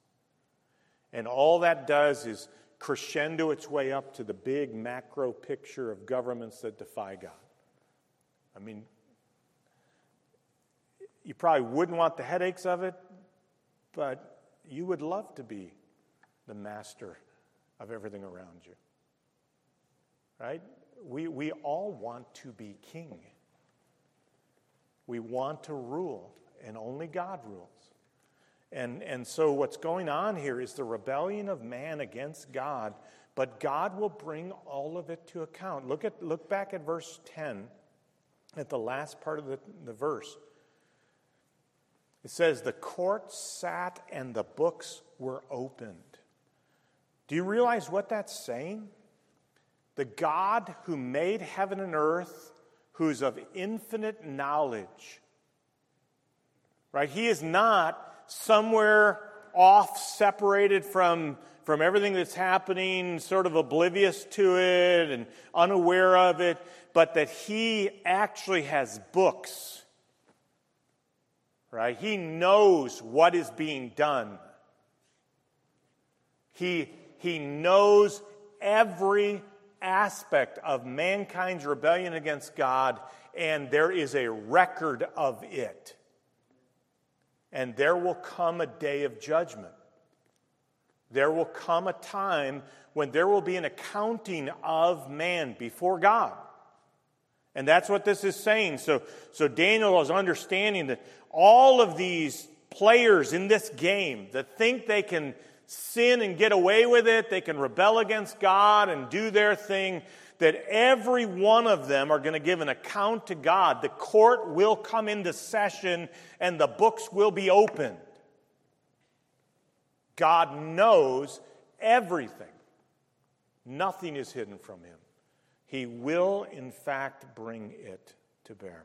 And all that does is crescendo its way up to the big macro picture of governments that defy God. I mean, you probably wouldn't want the headaches of it, but you would love to be the master of everything around you. Right? We, we all want to be king. We want to rule, and only God rules. And, and so what's going on here is the rebellion of man against God, but God will bring all of it to account. Look at look back at verse ten, at the last part of the, the verse. It says, the court sat and the books were opened. Do you realize what that's saying? The God who made heaven and earth, who's of infinite knowledge, right? He is not somewhere off, separated from, from everything that's happening, sort of oblivious to it and unaware of it, but that he actually has books, right? He knows what is being done. He, he knows every aspect of mankind's rebellion against God, and there is a record of it. And there will come a day of judgment. There will come a time when there will be an accounting of man before God. And that's what this is saying. So, so Daniel is understanding that all of these players in this game that think they can sin and get away with it, they can rebel against God and do their thing, that every one of them are going to give an account to God. The court will come into session and the books will be opened. God knows everything. Nothing is hidden from him. He will, in fact, bring it to bear.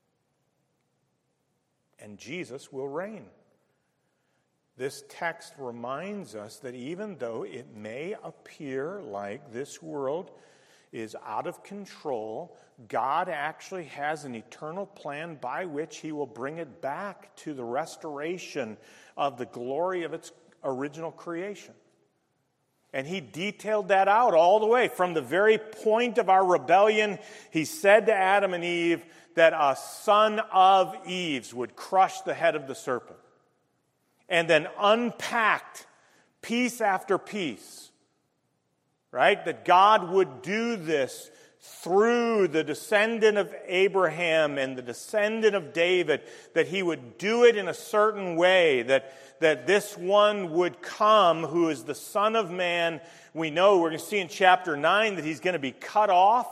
And Jesus will reign. This text reminds us that even though it may appear like this world is out of control, God actually has an eternal plan by which he will bring it back to the restoration of the glory of its original creation. And he detailed that out all the way. From the very point of our rebellion, he said to Adam and Eve that a son of Eve's would crush the head of the serpent. And then unpacked piece after piece. Right? That God would do this through the descendant of Abraham and the descendant of David, that he would do it in a certain way, that, that this one would come who is the Son of Man. We know, we're going to see in chapter nine, that he's going to be cut off,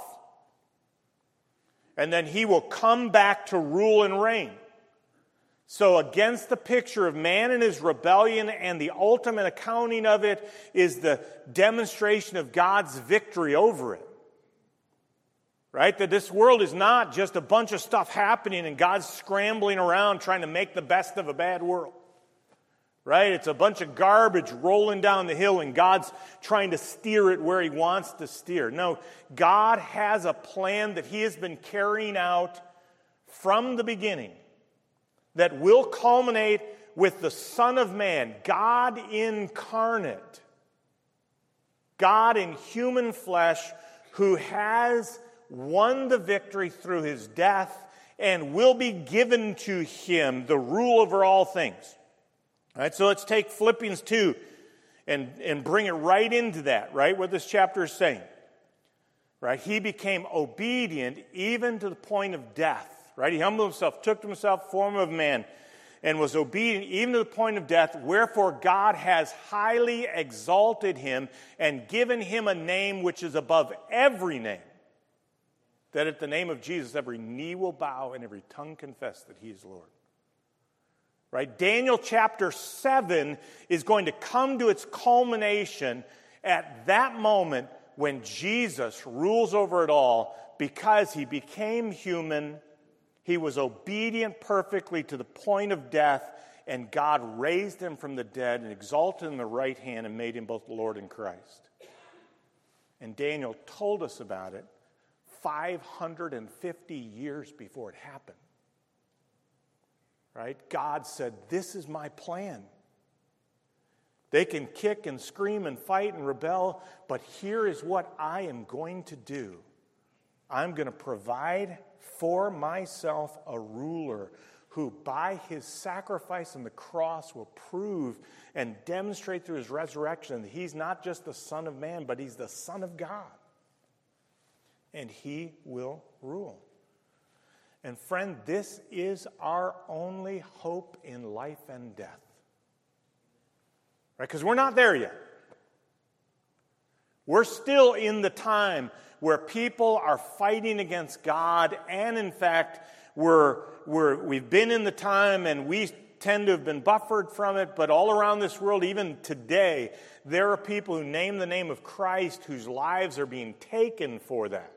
and then he will come back to rule and reign. So against the picture of man and his rebellion, and the ultimate accounting of it is the demonstration of God's victory over it. Right? That this world is not just a bunch of stuff happening and God's scrambling around trying to make the best of a bad world. Right? It's a bunch of garbage rolling down the hill and God's trying to steer it where he wants to steer. No, God has a plan that he has been carrying out from the beginning, that will culminate with the Son of Man, God incarnate, God in human flesh, who has won the victory through his death and will be given to him the rule over all things. All right, so let's take Philippians two and, and bring it right into that, right, what this chapter is saying. Right, he became obedient even to the point of death. Right? He humbled himself, took to himself form of man, and was obedient even to the point of death. Wherefore God has highly exalted him and given him a name which is above every name, that at the name of Jesus every knee will bow and every tongue confess that he is Lord. Right? Daniel chapter seven is going to come to its culmination at that moment when Jesus rules over it all, because he became human. He was obedient perfectly to the point of death, and God raised him from the dead and exalted him in the right hand and made him both Lord and Christ. And Daniel told us about it five hundred fifty years before it happened. Right? God said, this is my plan. They can kick and scream and fight and rebel, but here is what I am going to do. I'm going to provide for myself a ruler who by his sacrifice on the cross will prove and demonstrate through his resurrection that he's not just the Son of Man, but he's the Son of God. And he will rule. And friend, this is our only hope in life and death. Right? Because we're not there yet. We're still in the time where people are fighting against God, and in fact, we're, we're, we've been in the time and we tend to have been buffered from it, but all around this world, even today, there are people who name the name of Christ whose lives are being taken for that.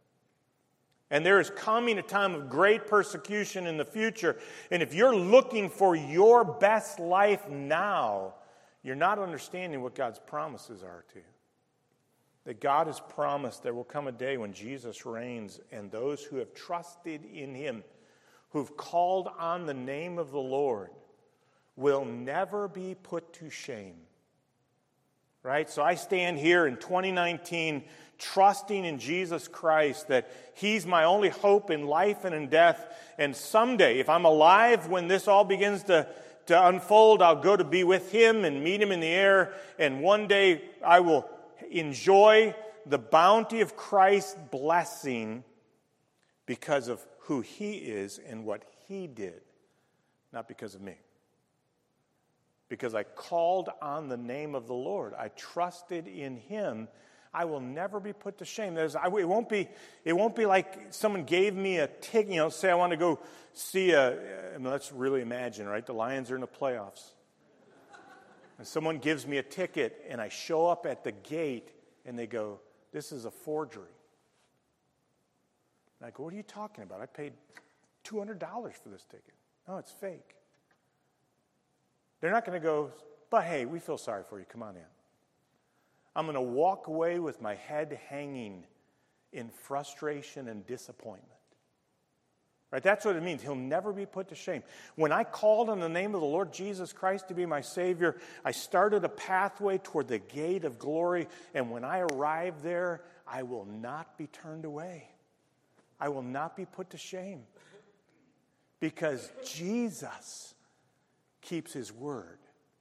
And there is coming a time of great persecution in the future. And if you're looking for your best life now, you're not understanding what God's promises are to you. That God has promised there will come a day when Jesus reigns, and those who have trusted in him, who've called on the name of the Lord, will never be put to shame. Right? So I stand here in twenty nineteen trusting in Jesus Christ, that he's my only hope in life and in death. And someday, if I'm alive when this all begins to, to unfold, I'll go to be with him and meet him in the air. And one day I will enjoy the bounty of Christ's blessing because of who he is and what he did, not because of me. Because I called on the name of the Lord. I trusted in him. I will never be put to shame. There's, I, it won't be. It won't be like someone gave me a ticket. You know, say I want to go see a. I mean, let's really imagine, right? The Lions are in the playoffs, and someone gives me a ticket, and I show up at the gate, and they go, "This is a forgery." And I go, "What are you talking about? I paid two hundred dollars for this ticket." No, it's fake. They're not going to go, "But hey, we feel sorry for you. Come on in." I'm going to walk away with my head hanging in frustration and disappointment. Right? That's what it means. He'll never be put to shame. When I called on the name of the Lord Jesus Christ to be my Savior, I started a pathway toward the gate of glory, and when I arrive there, I will not be turned away. I will not be put to shame. Because Jesus keeps his word.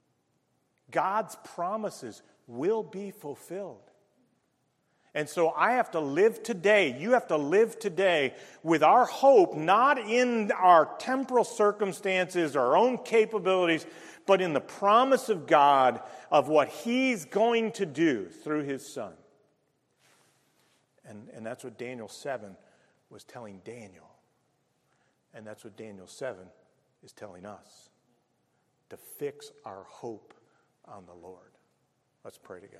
God's promises will be fulfilled. And so I have to live today, you have to live today with our hope not in our temporal circumstances, our own capabilities, but in the promise of God of what he's going to do through his Son. And, and that's what Daniel seven was telling Daniel. And that's what Daniel seven is telling us. To fix our hope on the Lord. Let's pray together.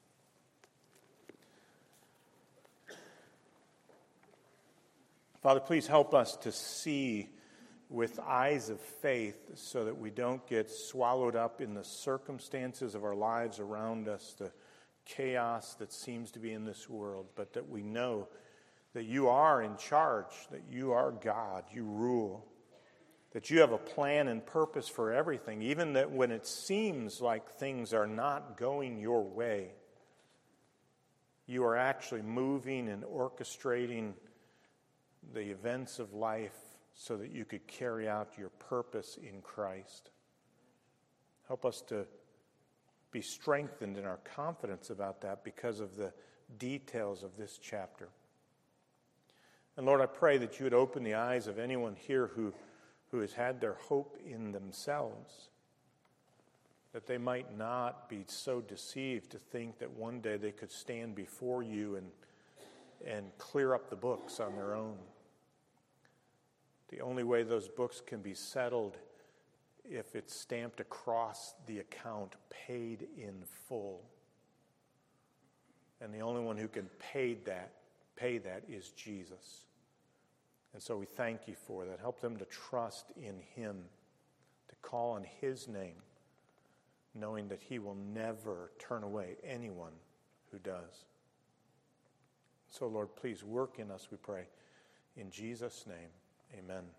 Father, please help us to see with eyes of faith so that we don't get swallowed up in the circumstances of our lives around us, the chaos that seems to be in this world, but that we know that you are in charge, that you are God, you rule, that you have a plan and purpose for everything, even that when it seems like things are not going your way, you are actually moving and orchestrating the events of life so that you could carry out your purpose in Christ. Help us to be strengthened in our confidence about that because of the details of this chapter. And Lord, I pray that you would open the eyes of anyone here who who has had their hope in themselves, that they might not be so deceived to think that one day they could stand before you and, and clear up the books on their own. The only way those books can be settled if it's stamped across the account, paid in full. And the only one who can pay that, pay that is Jesus. And so we thank you for that. Help them to trust in him, to call on his name, knowing that he will never turn away anyone who does. So, Lord, please work in us, we pray. In Jesus' name, amen.